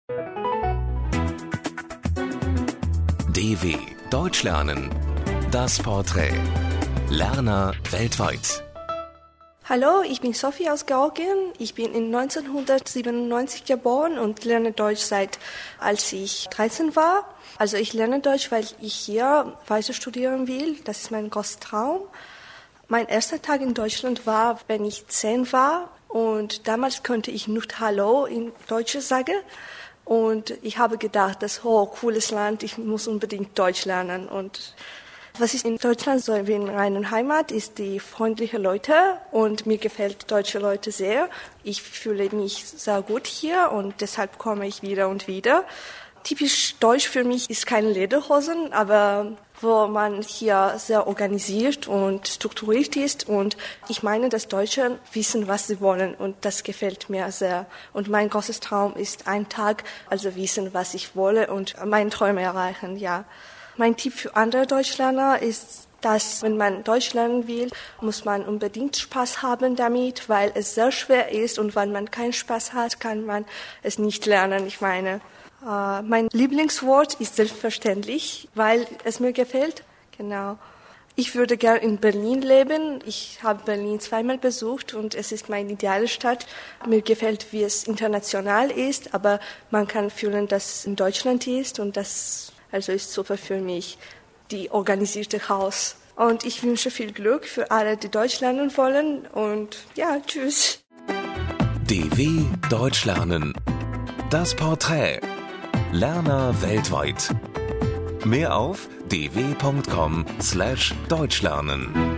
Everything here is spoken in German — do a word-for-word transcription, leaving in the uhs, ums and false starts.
D W Deutsch lernen. Das Porträt. Lerner weltweit. Hallo, ich bin Sophie aus Georgien. Ich bin in neunzehnhundertsiebenundneunzig geboren und lerne Deutsch seit als ich dreizehn war. Also ich lerne Deutsch, weil ich hier weiter studieren will. Das ist mein großer Traum. Mein erster Tag in Deutschland war, wenn ich zehn war. Und damals konnte ich nicht Hallo in Deutsch sagen. Und ich habe gedacht, das ist oh, cooles Land, ich muss unbedingt Deutsch lernen. Und was ich in Deutschland so wie in meiner Heimat ist die freundliche Leute und mir gefällt deutsche Leute sehr. Ich fühle mich sehr gut hier und deshalb komme ich wieder und wieder. Typisch deutsch für mich ist keine Lederhosen, aber wo man hier sehr organisiert und strukturiert ist und ich meine, dass Deutsche wissen, was sie wollen und das gefällt mir sehr. Und mein großes Traum ist ein Tag, also wissen, was ich wolle und meine Träume erreichen, ja. Mein Tipp für andere Deutschlerner ist, dass wenn man Deutsch lernen will, muss man unbedingt Spaß haben damit, weil es sehr schwer ist und wenn man keinen Spaß hat, kann man es nicht lernen, ich meine. Uh, mein Lieblingswort ist selbstverständlich, weil es mir gefällt. Genau. Ich würde gerne in Berlin leben. Ich habe Berlin zweimal besucht und es ist meine ideale Stadt. Mir gefällt, wie es international ist, aber man kann fühlen, dass es in Deutschland ist und das also ist super für mich, die organisierte Haus. Und ich wünsche viel Glück für alle, die Deutsch lernen wollen und ja, tschüss. D W Deutsch lernen. Das Porträt. Lerner weltweit. Mehr auf d w punkt com slash deutschlernen.